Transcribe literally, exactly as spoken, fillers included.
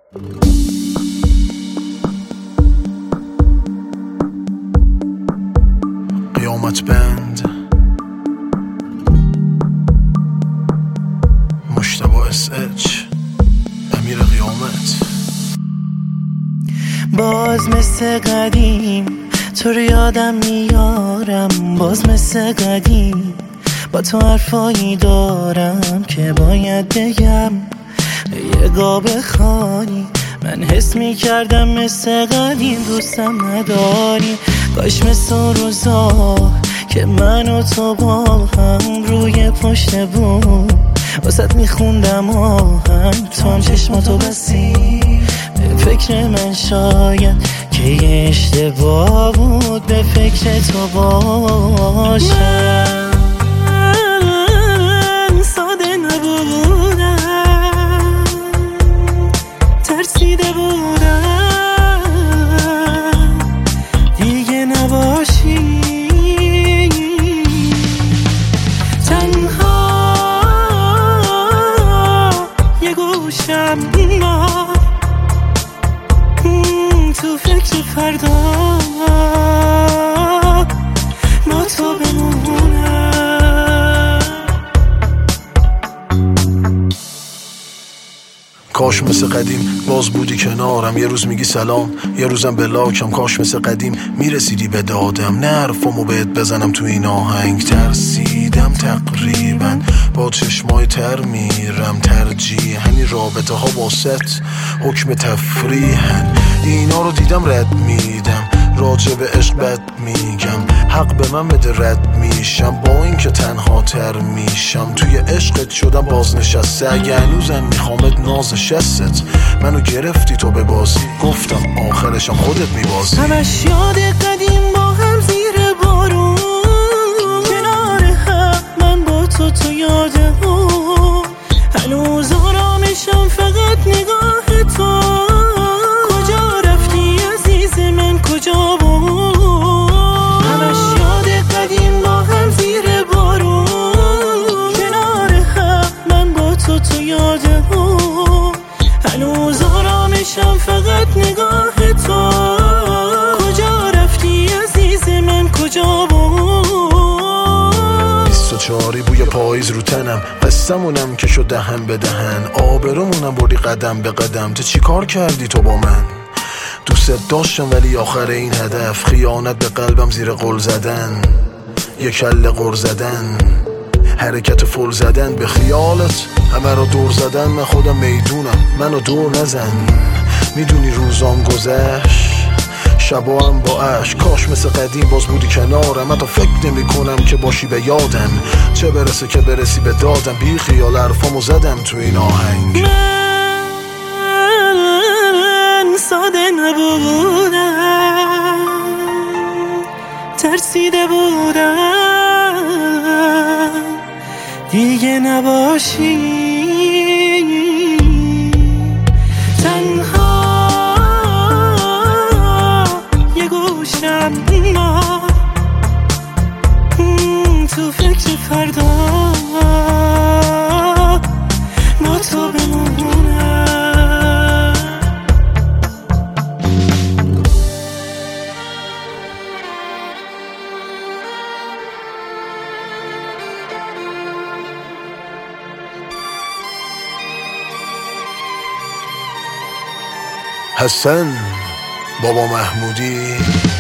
قیامت بند مجتبی اس اچ امیر قیامت. باز مثل قدیم تو رو یادم میارم، باز مثل قدیم با تو حرفایی دارم که باید بگم. یه گاب خالی من حس میکردم مثل قدیم دوستم نداری. کاش مثل روزا که من و تو با هم روی پشت بوم واسه میخوندم آهنگ، تو هم چشماتو بسی. به فکر من شاید که یه اشتباه بود به فکر تو باشم. من ساده نبودم، ترسیده بودم دیگه نباشی. تنها یه گوشم ما تو فکر فردا با تو بمونم. کاش مثل قدیم باز بودی کنارم، یه روز میگی سلام یه روزم به لاکم. کاش مثل قدیم میرسیدی به دادم، نه حرفامو بهت بزنم تو این آهنگ. ترسیدم تقریبا با چشمای تر میرم، ترجیح همین رابطه ها واسط حکم تفریحن. اینا رو دیدم رد میدم، راجع به عشق بد میگم. حق به من بده رد میشم با این که تنها تر میشم. توی عشقت شدم بازنشسته، اگه هنوزم میخوامت ناز شستت. منو گرفتی تو به بازی، گفتم آخرشم خودت میبازی. همش یاد قدیم با هم زیر بارون کنار هم، من با تو تو یاده هم هنوز آرامشم فقط نگاه تو. کجا رفتی عزیز من کجا بود؟ همش یاد قدیم با هم زیر بارون کنار هم، من با تو تو یاده هم هنوز آرامشم فقط نگاه تو. کجا رفتی عزیز من کجا بود؟ بیست و چهاری بوی پاییز رو تنم، قصه‌مونم که شد دهن به دهن. آبرومونم بردی قدم به قدم، تو چی کار کردی تو با من؟ دوست داشتم ولی آخر این هدف خیانت به قلبم زیر قل زدن. یک کله قر زدن، حرکت فل زدن به خیالت، همه رو دور زدن. من خودم میدونم منو دور نزن. میدونی روزام گذشت شبا هم با عشق. کاش مثل قدیم باز بودی کنارم، حتی فکر نمی کنم که باشی به یادم. چه برسه که برسی به دادم، بی خیال حرفامو زدم تو این آهنگ. من ساده نبودم، ترسیده بودم دیگه نباشی. تنها یه گوشم ما تو فکر فردا با تو بمونم. حسن بابا محمودی